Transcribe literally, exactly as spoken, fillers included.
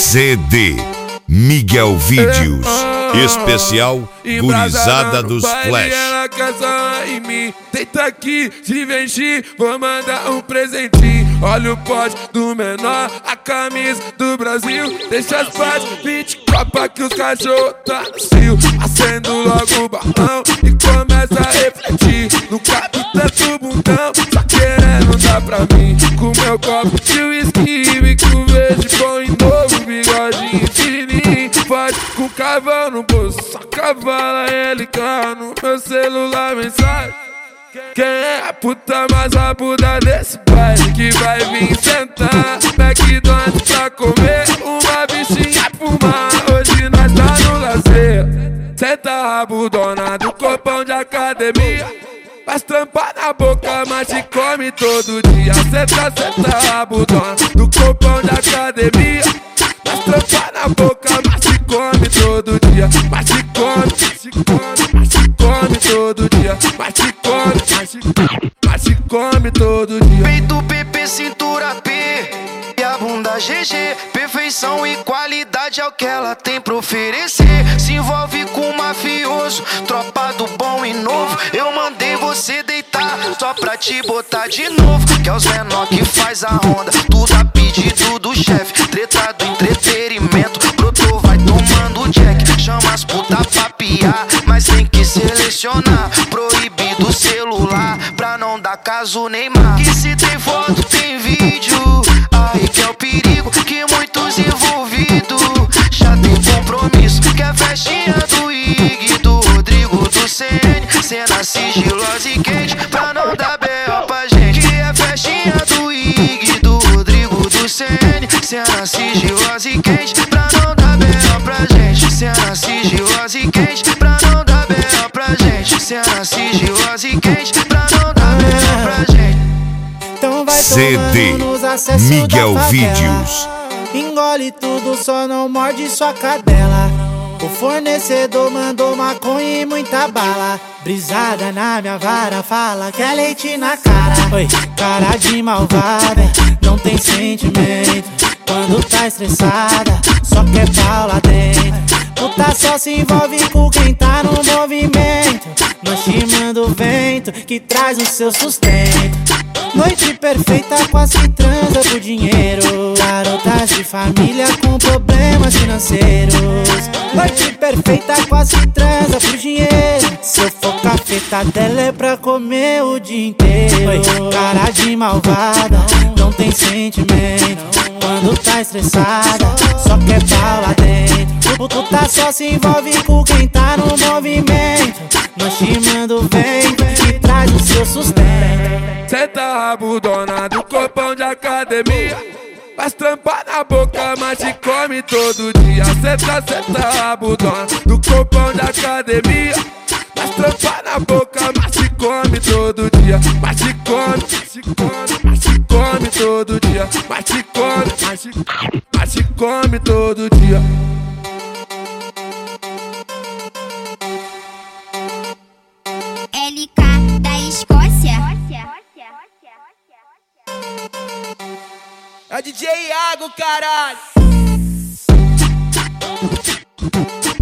C D Miguel Vídeos, especial Gurizada dos Flash. Ela quer só em mim, deita aqui, se vestir, vou mandar um presentinho. Olha o pote do menor, a camisa do Brasil. Deixa as partes, vinte copa que os cachorros tá no cio. Acendo logo o balão e começa a refletir. Não cabe tanto bundão, só querendo dar pra mim. Com meu copo de whisky, bico verde, põe novo, bigodinho fininho. Pode com cavalo no bolso, só cavala ele cá no meu celular mensagem. Quem é a puta mais rabuda desse baile que vai vir sentar McDonald's pra comer uma bichinha fumar? Hoje nós tá no lazer. Senta rabudona do corpão de academia. Faz trampar na boca, mas te come todo dia. Senta, senta rabudona do corpão de academia. Faz trampar na boca, mas te come todo dia. Mas te come, mas te come, mas te come todo dia. Mas te come, mas te come, mas te come todo dia. Peito P P, cintura P e a bunda G G. Perfeição e qualidade é o que ela tem pra oferecer. Se envolve com um mafioso, tropa do bom e novo. Eu mandei você deitar só pra te botar de novo. Que é os menor que faz a ronda, tudo a pedido do chefe. Treta do entretenimento, brotou, vai tomando jack. Chama as puta pra piar, mas tem que selecionar. Proibido o celular pra não dar caso Neymar. Que se tem foto, tem vídeo, aí que é o perigo, que muitos envolvidos já tem compromisso. Que é festinha do Ig, do Rodrigo, do C N. Cena sigilosa e quente pra não dar B O pra gente. Que é festinha do Ig, do Rodrigo, do C N. Cena sigilosa e quente pra não dar B O pra gente. Cena sigilosa e quente pra não dar B O pra gente. Cena sigilosa e quente pra não dar B O pra gente. Então vai C D Miguel Vídeos. Engole tudo, só não morde sua cadela. O fornecedor mandou maconha e muita bala. Brisada na minha vara, fala que é leite na cara. Oi, cara de malvada, não tem sentimento. Quando tá estressada, só quer pau lá dentro. Puta só se envolve com quem tá no movimento. Nós te manda o vento que traz o seu sustento. Noite perfeita, quase transa por dinheiro. Garotas de família com problemas financeiros. Noite perfeita, quase transa por dinheiro. Se eu for cafeta dela é pra comer o dia inteiro. Oi, cara de malvada, não tem sentimento. Quando tá estressada, só quer pau lá dentro. Puta só se envolve com quem tá no movimento. Nós te manda o vento que traz o seu sustento. Senta rabudona do corpão de academia. Faz trampar na boca, mas te come todo dia. Senta, senta rabudona do corpão de academia. Faz trampar na boca, mas te come todo dia. Mas te come, mas te come, mas te come todo dia. Mas te come, mas te come, mas te come todo dia. L K da Escócia. É o D J Iago, caralho.